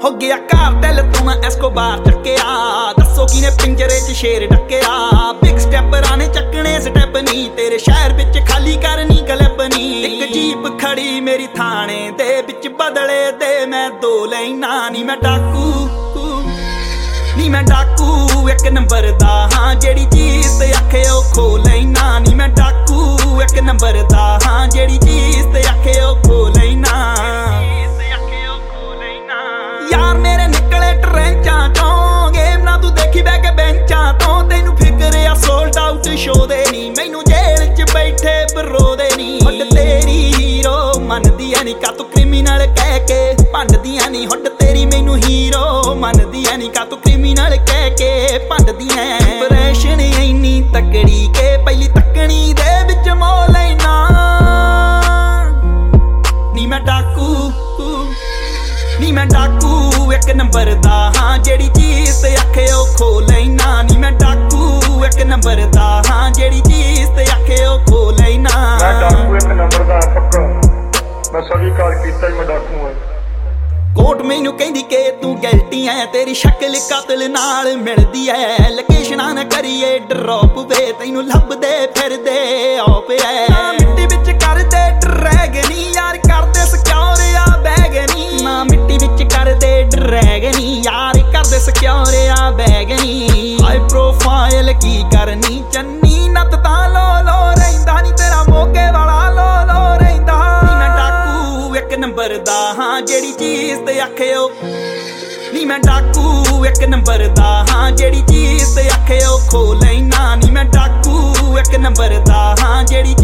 ਹੋ ਗਿਆ ਘਰ ਦਿਲ ਤੂੰ ਮੈਂ ਐਸਕੋਬਾਰ ਚੱਕਿਆ। ਦੱਸੋ ਕਿਨੇ ਪਿੰਜਰੇ 'ਚ ਸ਼ੇਰ ਡੱਕਿਆ। ਬਿਗ ਸਟੈਪਰਾਂ ਨੇ ਚੱਕਣੇ ਸਟੈਪ ਨੀ, ਤੇਰੇ ਸ਼ਹਿਰ ਵਿੱਚ ਖਾਲੀ ਕਰਨੀ ਕਲਿੱਪ ਨੀ। ਇੱਕ ਜੀਪ ਖੜੀ ਮੇਰੀ ਥਾਣੇ ਦੇ ਵਿੱਚ, ਬਦਲੇ ਦੇ ਮੈਂ 2 ਲੈਣਾ ਨੀ। ਮੈਂ ਡਾਕੂ ਨੀ, ਮੈਂ ਡਾਕੂ ਇੱਕ ਨੰਬਰ ਦਾ ਹਾਂ, ਜਿਹੜੀ ਚੀਜ਼ ਤੇ ਆਖੇ ਉਹ ਖੋ ਲੈਣਾ ਨੀ। ਮੈਂ ਡਾਕੂ ਇੱਕ ਨੰਬਰ ਦਾ ਹਾਂ, ਜਿਹੜੀ ਚੀਜ਼ ਤੇ ਆਖੇ ਉਹ ਖੋ ਲੈਣਾ। ਯਾਰ ਮੇਰੇ ਨਿਕਲੇ ਟਰੈਂਚਾਂ ਚੋਂ, ਗੇਮ ਨਾ ਤੂੰ ਦੇਖੀ ਬਹਿ ਕੇ ਬੈਂਚਾਂ ਤੋਂ। ਤੈਨੂੰ ਫਿਕਰ ਆ ਸੋਲਡ ਆਊਟ ਸ਼ੋ ਦੇ ਨੀ, ਮੈਨੂੰ ਜੇਲ੍ਹ 'ਚ ਬੈਠੇ ਬਰੋ ਦੇ ਨੀ। ਹੁੱਡ ਤੇਰੀ ਹੀਰੋ ਮੰਨਦੀ ਐ ਨੀ, ਕਾ ਤੂੰ ਕ੍ਰਿਮੀਨਲ ਕਹਿ ਕੇ ਭੰਡਦੀਆਂ ਨੀ। ਹੁੱਡ ਤੇਰੀ ਮੈਨੂੰ ਹੀਰੋ ਮੰਨਦੀ ਐ ਨੀ, ਕਾ ਤੂੰ ਕ੍ਰਿਮੀਨਲ ਕਹਿ ਕੇ ਭੰਡਦੀਆਂ। ਇੰਪ੍ਰੈਸ਼ਨ ਇੰਨੀ ਤਕੜੀ ਕੇ ਪਹਿਲੀ ਤੱਕਣੀ ਦੇ ਵਿੱਚ ਮੋਹ ਲੈਣਾ ਨੀ। ਮੈਂ ਡਾਕੂ ਨੀ, ਮੈਂ ਡਾਕੂ ਇੱਕ ਨੰਬਰ ਦਾ ਹਾਂ, ਜਿਹੜੀ ਚੀਜ਼ ਤੇ ਆਖੇ ਉਹ ਖੋ ਲੈਣਾ ਨੀ। ਮੈਂ ਡਾਕੂ ਇੱਕ ਨੰਬਰ ਦਾ ਹਾਂ, ਜਿਹੜੀ ਚੀਜ਼ ਤੇ ਆਖੇ ਉਹ ਖੋ ਲੈਣਾ। ਮੈਂ ਡਾਕੂ ਇੱਕ ਨੰਬਰ ਦਾ ਪੱਕਾ, ਮੈਂ ਸਵੀਕਾਰ ਕੀਤਾ ਹੀ ਮੈਂ ਡਾਕੂ ਹਾਂ। ਕੋਰਟ ਮੈਨੂੰ ਕਹਿੰਦੀ ਕਿ ਤੂੰ ਗੈਲਟੀ ਐ, ਤੇਰੀ ਸ਼ਕਲ ਕਾਤਲ ਨਾਲ ਮਿਲਦੀ ਐ। ਲੋਕੇਸ਼ਨਾਂ ਨਾ ਕਰੀਏ ਡਰੋਪ ਵੇ, ਤੈਨੂੰ ਲੱਭਦੇ ਫਿਰਦੇ ਆਪ ਐ। ਨਾ ਮਿੱਟੀ ਵਿੱਚ ਕਰਦੇ ਡਰੈਗ ਨੀ, ਯਾਰ ਕਰਦੇ ਸਿਕਿਉਰ ਆ ਬੈਗ ਨੀ। ਨਾ ਮਿੱਟੀ ਵਿੱਚ ਕਰਦੇ ਡਰੈਗ ਨੀ, ਯਾਰ ਕਰਦੇ ਸਿਕਿਉਰ ਆ ਬੈਗ ਨੀ। ਹਾਈ ਪ੍ਰੋਫਾਈਲ ਕੀ ਕਰਨੀ ਚੰਨੀ, ਨੱਤ ਤਾਂ ਲੋ ਰਹਿੰਦਾ ਨੀ, ਤੇਰਾ ਮੋਗੇ ਵਾਲਾ ਲੋ ਰਹਿੰਦਾ ਨੀ। ਮੈਂ ਡਾਕੂ ਇੱਕ ਨੰਬਰ ਦਾ ਹਾਂ, ਜਿਹੜੀ ਚੀਜ਼ ਤੇ ਆਖੇ ਉਹ ਨੀ। ਮੈਂ ਡਾਕੂ ਇੱਕ ਨੰਬਰ ਦਾ ਹਾਂ, ਜਿਹੜੀ ਚੀਜ਼ ਤੇ ਆਖੇ ਉਹ ਖੋ ਲੈਣਾ ਨੀ। ਮੈਂ ਡਾਕੂ ਇੱਕ ਨੰਬਰ ਦਾ ਹਾਂ, ਜਿਹੜੀ